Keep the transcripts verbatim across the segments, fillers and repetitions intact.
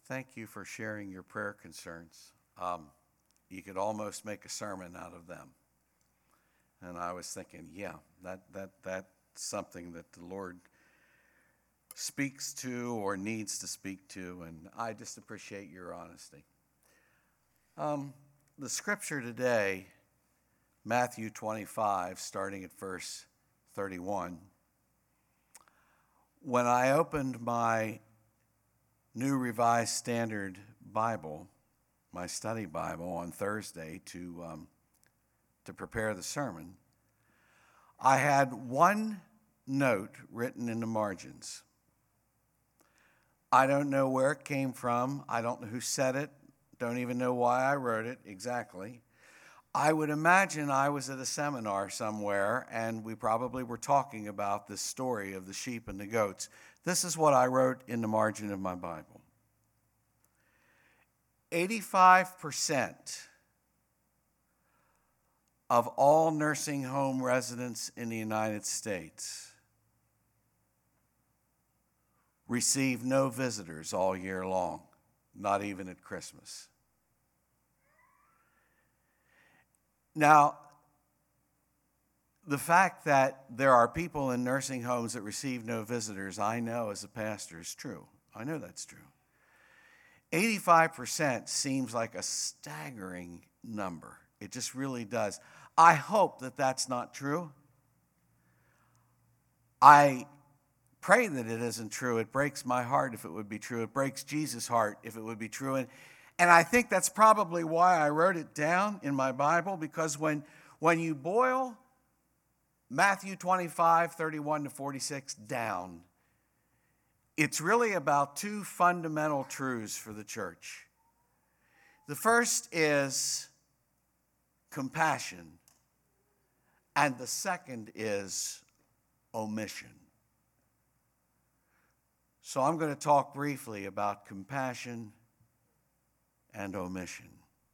Thank you for sharing your prayer concerns. Um, you could almost make a sermon out of them. And I was thinking, yeah, that that that's something that the Lord speaks to or needs to speak to, and I just appreciate your honesty. Um, the scripture today, Matthew twenty-five, starting at verse thirty-one. When I opened my New Revised Standard Bible, my study Bible, on Thursday to um, to prepare the sermon, I had one note written in the margins. I don't know where it came from. I don't know who said it. Don't even know why I wrote it exactly. I would imagine I was at a seminar somewhere, and we probably were talking about this story of the sheep and the goats. This is what I wrote in the margin of my Bible. eighty-five percent of all nursing home residents in the United States receive no visitors all year long, not even at Christmas. Now, the fact that there are people in nursing homes that receive no visitors, I know as a pastor is true. I know that's true. eighty-five percent seems like a staggering number. It just really does. I hope that that's not true. I pray that it isn't true. It breaks my heart if it would be true. It breaks Jesus' heart if it would be true. And, and I think that's probably why I wrote it down in my Bible, because when, when you boil Matthew twenty-five, thirty-one to forty-six down, it's really about two fundamental truths for the church. The first is compassion, and the second is omission. So I'm going to talk briefly about compassion and omission.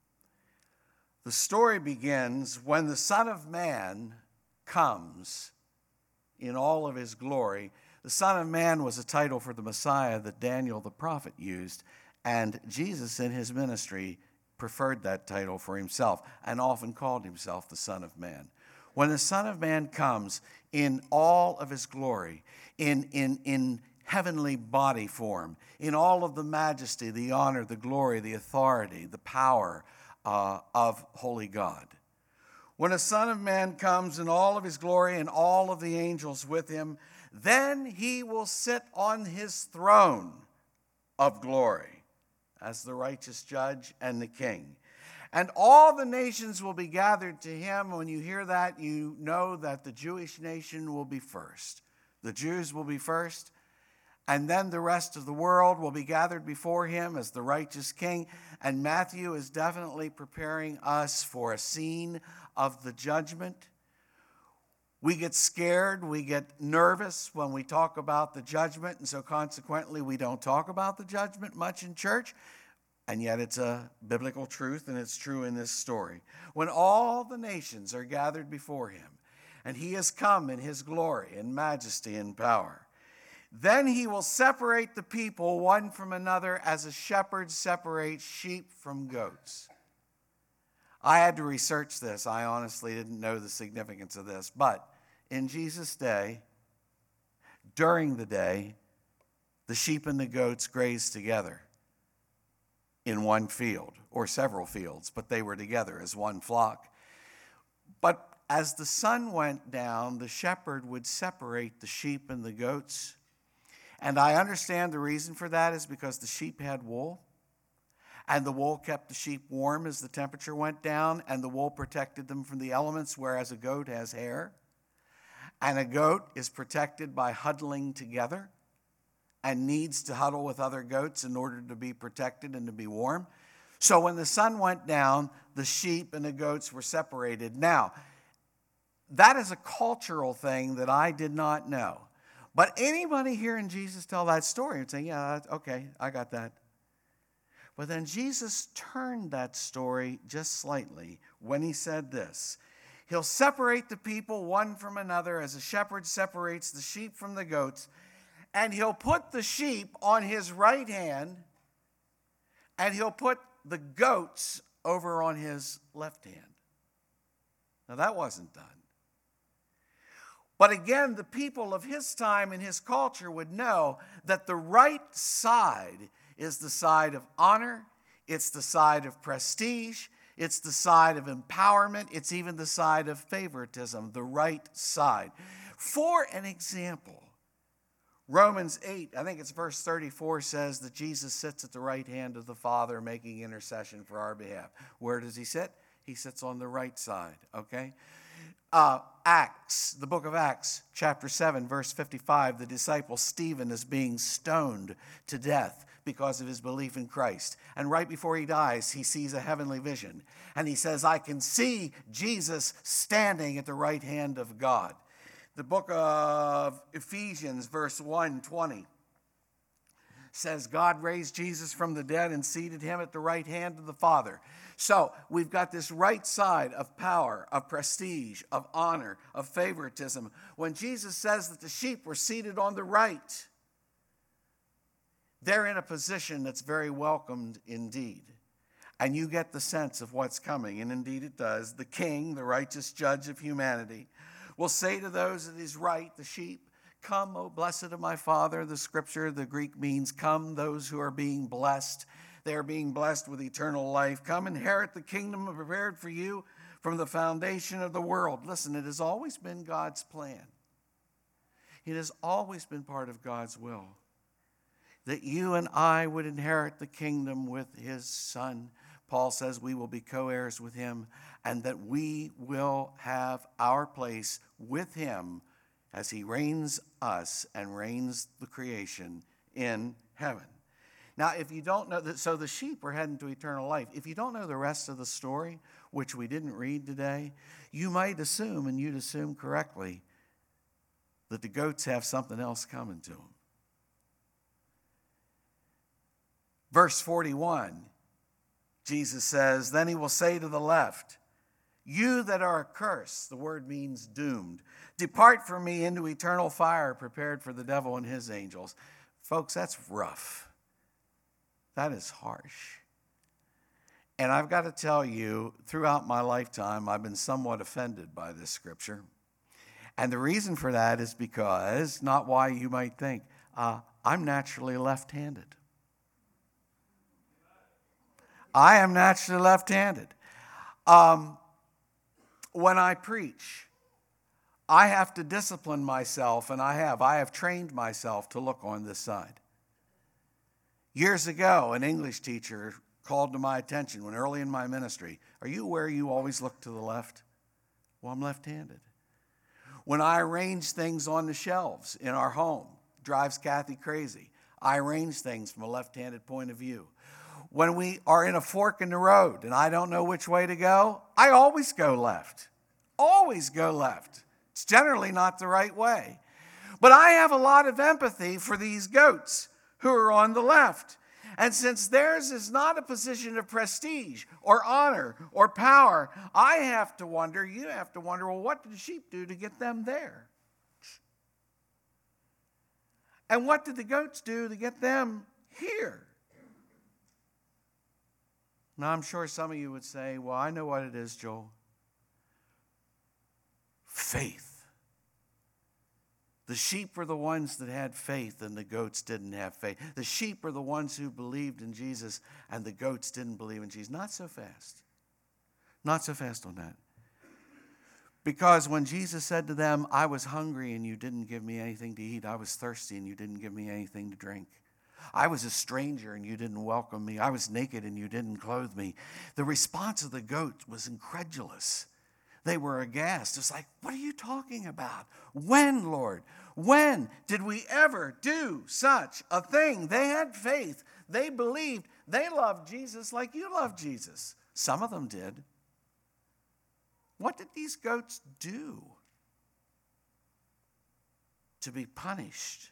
The story begins when the Son of Man comes in all of his glory. The Son of Man was a title for the Messiah that Daniel the prophet used, and Jesus in his ministry preferred that title for himself and often called himself the Son of Man. When the Son of Man comes in all of his glory, in, in, in heavenly body form, in all of the majesty, the honor, the glory, the authority, the power uh, of holy God. When the Son of Man comes in all of his glory and all of the angels with him, then he will sit on his throne of glory as the righteous judge and the king. And all the nations will be gathered to him. When you hear that, you know that the Jewish nation will be first. The Jews will be first, and then the rest of the world will be gathered before him as the righteous king. And Matthew is definitely preparing us for a scene of the judgment. We get scared, we get nervous when we talk about the judgment, and so consequently we don't talk about the judgment much in church. And yet it's a biblical truth, and it's true in this story. When all the nations are gathered before him, and he has come in his glory and majesty and power, then he will separate the people one from another as a shepherd separates sheep from goats. I had to research this. I honestly didn't know the significance of this. But in Jesus' day, during the day, the sheep and the goats grazed together in one field, or several fields, but they were together as one flock. But as the sun went down, the shepherd would separate the sheep and the goats. And I understand the reason for that is because the sheep had wool, and the wool kept the sheep warm as the temperature went down, and the wool protected them from the elements, whereas a goat has hair. And a goat is protected by huddling together and needs to huddle with other goats in order to be protected and to be warm. So when the sun went down, the sheep and the goats were separated. Now, that is a cultural thing that I did not know. But anybody hearing Jesus tell that story would say, yeah, okay, I got that. But then Jesus turned that story just slightly when he said this. He'll separate the people one from another as a shepherd separates the sheep from the goats, and he'll put the sheep on his right hand and he'll put the goats over on his left hand. Now, that wasn't done. But again, the people of his time and his culture would know that the right side is the side of honor, it's the side of prestige, it's the side of empowerment, it's even the side of favoritism, the right side. For an example, Romans eight, I think it's verse thirty-four, says that Jesus sits at the right hand of the Father making intercession for our behalf. Where does he sit? He sits on the right side, okay? Uh, Acts, the book of Acts, chapter seven, verse fifty-five, the disciple Stephen is being stoned to death because of his belief in Christ. And right before he dies, he sees a heavenly vision. And he says, I can see Jesus standing at the right hand of God. The book of Ephesians, verse one twenty, says God raised Jesus from the dead and seated him at the right hand of the Father. So we've got this right side of power, of prestige, of honor, of favoritism. When Jesus says that the sheep were seated on the right, they're in a position that's very welcomed indeed. And you get the sense of what's coming, and indeed it does. The king, the righteous judge of humanity, will say to those at his right, the sheep, come, O blessed of my Father. The scripture, the Greek means come, those who are being blessed. They are being blessed with eternal life. Come, inherit the kingdom prepared for you from the foundation of the world. Listen, it has always been God's plan. It has always been part of God's will that you and I would inherit the kingdom with his Son. Paul says we will be co-heirs with him, and that we will have our place with him as he reigns us and reigns the creation in heaven. Now, if you don't know, that, so the sheep are heading to eternal life. If you don't know the rest of the story, which we didn't read today, you might assume, and you'd assume correctly, that the goats have something else coming to them. Verse forty-one, Jesus says, then he will say to the left, you that are accursed, the word means doomed, depart from me into eternal fire prepared for the devil and his angels. Folks, that's rough. That is harsh. And I've got to tell you, throughout my lifetime, I've been somewhat offended by this scripture. And the reason for that is because, not why you might think, uh, I'm naturally left-handed. I am naturally left-handed. Um, when I preach, I have to discipline myself, and I have. I have trained myself to look on this side. Years ago, an English teacher called to my attention when early in my ministry, are you aware you always look to the left? Well, I'm left-handed. When I arrange things on the shelves in our home, drives Kathy crazy. I arrange things from a left-handed point of view. When we are in a fork in the road and I don't know which way to go, I always go left. Always go left. It's generally not the right way. But I have a lot of empathy for these goats who are on the left. And since theirs is not a position of prestige or honor or power, I have to wonder, you have to wonder, well, what did the sheep do to get them there? And what did the goats do to get them here? Now, I'm sure some of you would say, well, I know what it is, Joel. Faith. The sheep were the ones that had faith and the goats didn't have faith. The sheep are the ones who believed in Jesus and the goats didn't believe in Jesus. Not so fast. Not so fast on that. Because when Jesus said to them, I was hungry and you didn't give me anything to eat. I was thirsty and you didn't give me anything to drink. I was a stranger and you didn't welcome me. I was naked and you didn't clothe me. The response of the goats was incredulous. They were aghast. It's like, what are you talking about? When, Lord? When did we ever do such a thing? They had faith. They believed. They loved Jesus like you love Jesus. Some of them did. What did these goats do to be punished?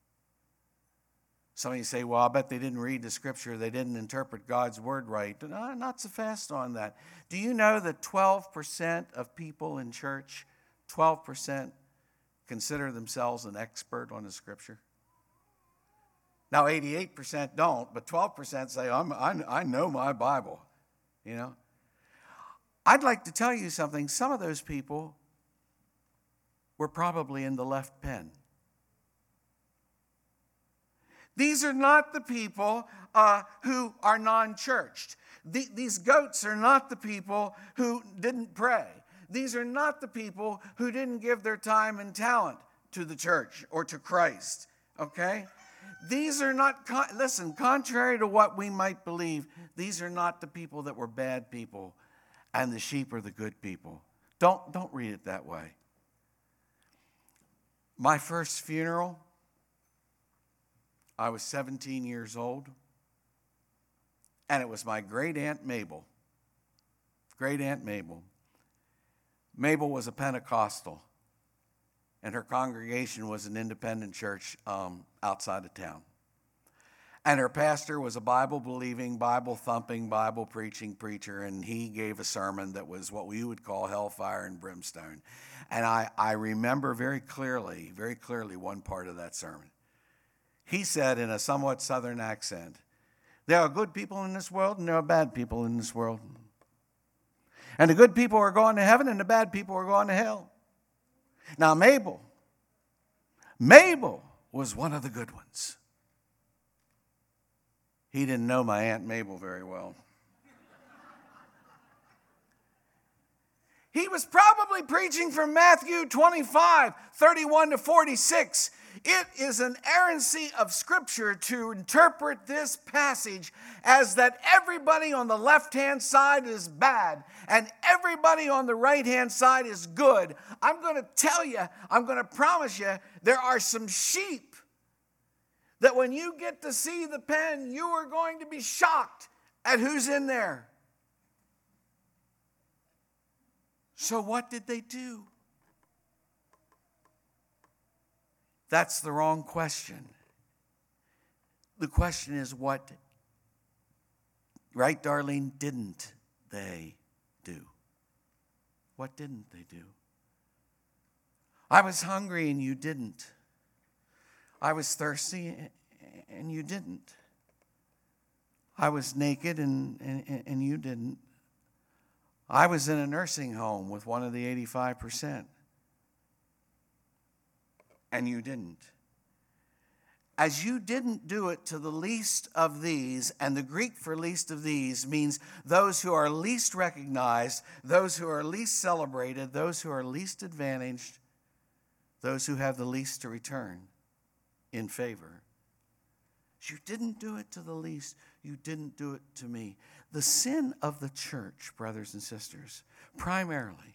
Some of you say, well, I bet they didn't read the scripture. They didn't interpret God's word right. No, not so fast on that. Do you know that twelve percent of people in church, twelve percent consider themselves an expert on the scripture? Now, eighty-eight percent don't, but twelve percent say, I'm, I, I know my Bible, you know. I'd like to tell you something. Some of those people were probably in the left pen. These are not the people uh, who are non-churched. The, these goats are not the people who didn't pray. These are not the people who didn't give their time and talent to the church or to Christ, okay? These are not, con- listen, contrary to what we might believe, these are not the people that were bad people and the sheep are the good people. Don't, don't read it that way. My first funeral, I was seventeen years old, and it was my great aunt Mabel. Great aunt Mabel. Mabel was a Pentecostal, and her congregation was an independent church um, outside of town. And her pastor was a Bible-believing, Bible-thumping, Bible-preaching preacher, and he gave a sermon that was what we would call hellfire and brimstone. And I, I remember very clearly, very clearly one part of that sermon. He said in a somewhat southern accent, there are good people in this world and there are bad people in this world. And the good people are going to heaven and the bad people are going to hell. Now Mabel, Mabel was one of the good ones. He didn't know my Aunt Mabel very well. He was probably preaching from Matthew twenty-five, thirty-one to forty-six. It is an errancy of Scripture to interpret this passage as that everybody on the left-hand side is bad and everybody on the right-hand side is good. I'm going to tell you, I'm going to promise you, there are some sheep that when you get to see the pen, you are going to be shocked at who's in there. So what did they do? That's the wrong question. The question is what, right, Darlene, didn't they do? What didn't they do? I was hungry and you didn't. I was thirsty and you didn't. I was naked and, and, and you didn't. I was in a nursing home with one of the eighty-five percent. And you didn't. As you didn't do it to the least of these, and the Greek for least of these means those who are least recognized, those who are least celebrated, those who are least advantaged, those who have the least to return in favor. You didn't do it to the least. You didn't do it to me. The sin of the church, brothers and sisters, primarily,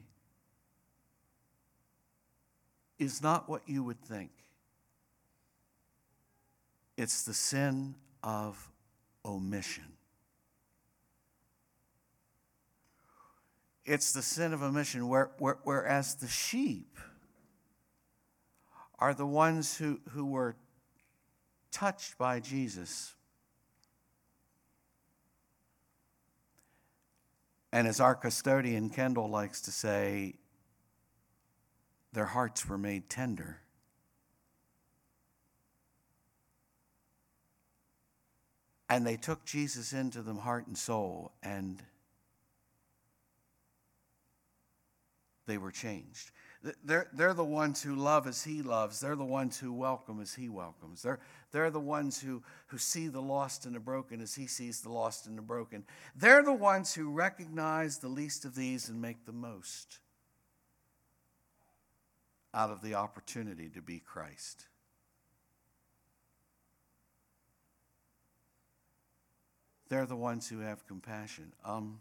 is not what you would think. It's the sin of omission. It's the sin of omission, where, where, whereas the sheep are the ones who, who were touched by Jesus. And as our custodian Kendall likes to say, their hearts were made tender. And they took Jesus into them heart and soul, and they were changed. They're, they're the ones who love as he loves. They're the ones who welcome as he welcomes. They're, they're the ones who, who see the lost and the broken as he sees the lost and the broken. They're the ones who recognize the least of these and make the most out of the opportunity to be Christ. They're the ones who have compassion. Um,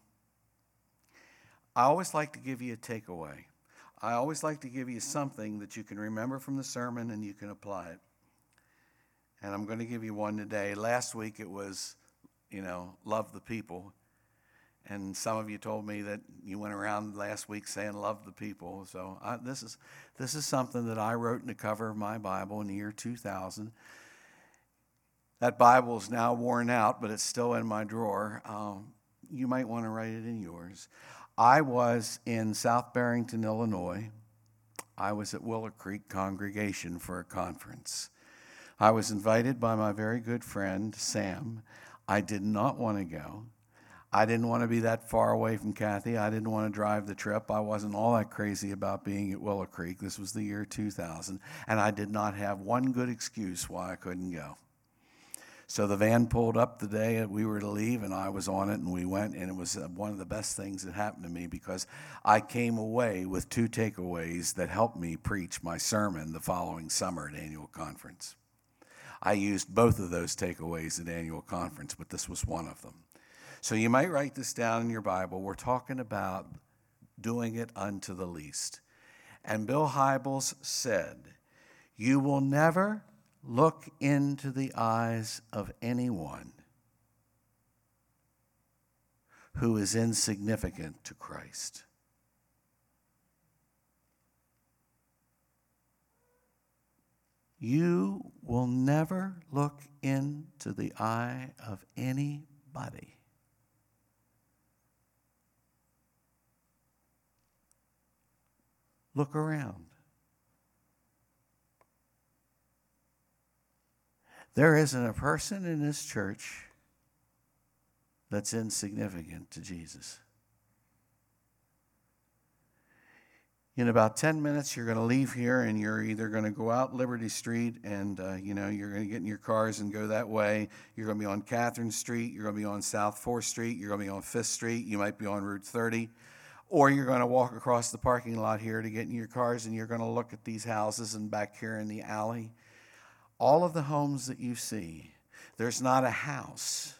I always like to give you a takeaway. I always like to give you something that you can remember from the sermon and you can apply it. And I'm going to give you one today. Last week it was, you know, love the people. And some of you told me that you went around last week saying love the people. So I, this is this is something that I wrote in the cover of my Bible in the year two thousand. That Bible is now worn out, but it's still in my drawer. Um, you might want to write it in yours. I was in South Barrington, Illinois. I was at Willow Creek Congregation for a conference. I was invited by my very good friend, Sam. I did not want to go. I didn't want to be that far away from Kathy. I didn't want to drive the trip. I wasn't all that crazy about being at Willow Creek. This was the year two thousand, and I did not have one good excuse why I couldn't go. So the van pulled up the day that we were to leave, and I was on it, and we went, and it was one of the best things that happened to me because I came away with two takeaways that helped me preach my sermon the following summer at annual conference. I used both of those takeaways at annual conference, but this was one of them. So you might write this down in your Bible. We're talking about doing it unto the least. And Bill Hybels said, "You will never look into the eyes of anyone who is insignificant to Christ." You will never look into the eye of anybody Look around. There isn't a person in this church that's insignificant to Jesus. In about ten minutes, you're going to leave here, and you're either going to go out Liberty Street, and uh, you know you're going to get in your cars and go that way. You're going to be on Catherine Street. You're going to be on South fourth Street. You're going to be on fifth Street. You might be on Route thirty. Or you're going to walk across the parking lot here to get in your cars, and you're going to look at these houses and back here in the alley. All of the homes that you see, there's not a house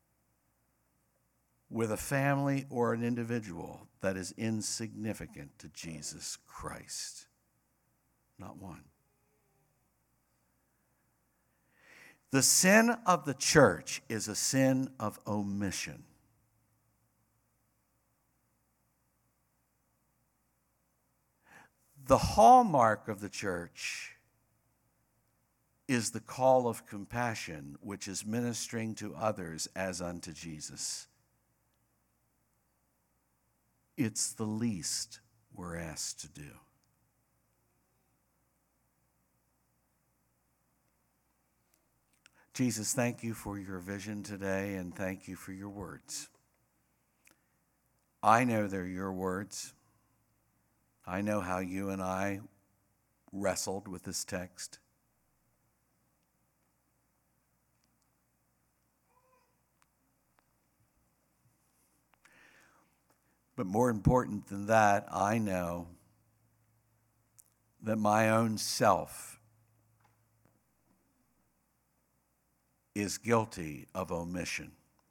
with a family or an individual that is insignificant to Jesus Christ. Not one. The sin of the church is a sin of omission. The hallmark of the church is the call of compassion, which is ministering to others as unto Jesus. It's the least we're asked to do. Jesus, thank you for your vision today, and thank you for your words. I know they're your words. I know how you and I wrestled with this text. But more important than that, I know that my own self is guilty of omission.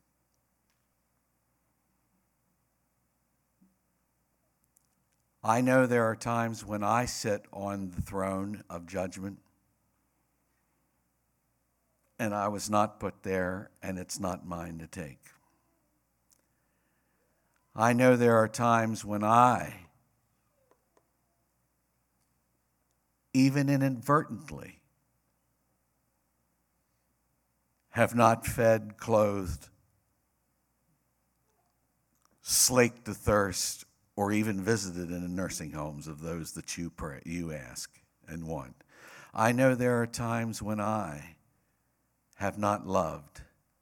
I know there are times when I sit on the throne of judgment, and I was not put there, and it's not mine to take. I know there are times when I, even inadvertently, have not fed, clothed, slaked the thirst, or even visited in the nursing homes of those that you pray, you ask and want. I know there are times when I have not loved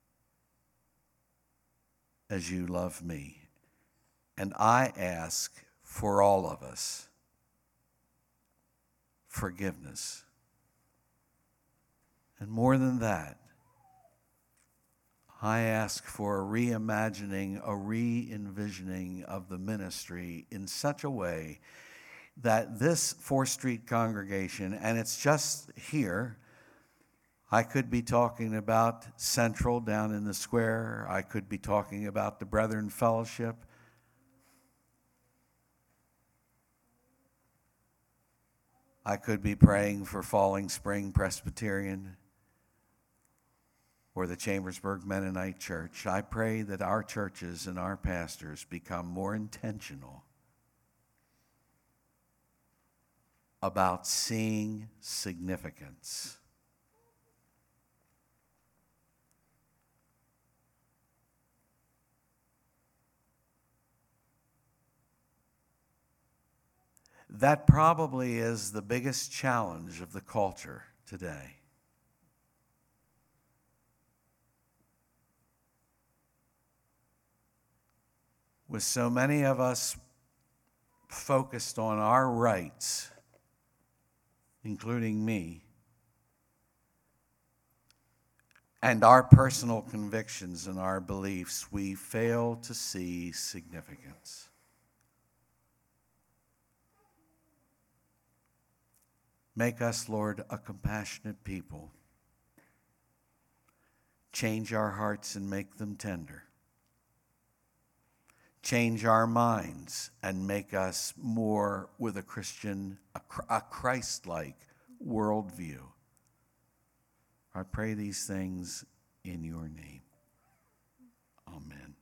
as you love me. And I ask for all of us forgiveness. And more than that, I ask for a reimagining, a re-envisioning of the ministry in such a way that this fourth Street congregation, and it's just here, I could be talking about Central down in the square. I could be talking about the Brethren Fellowship. I could be praying for Falling Spring Presbyterian or the Chambersburg Mennonite Church. I pray that our churches and our pastors become more intentional about seeing significance. That probably is the biggest challenge of the culture today. with so many of us focused on our rights, including me, and our personal convictions and our beliefs, we fail to see significance. Make us, Lord, a compassionate people. Change our hearts and make them tender. Change our minds and make us more with a Christian, a Christ-like worldview. I pray these things in your name. Amen.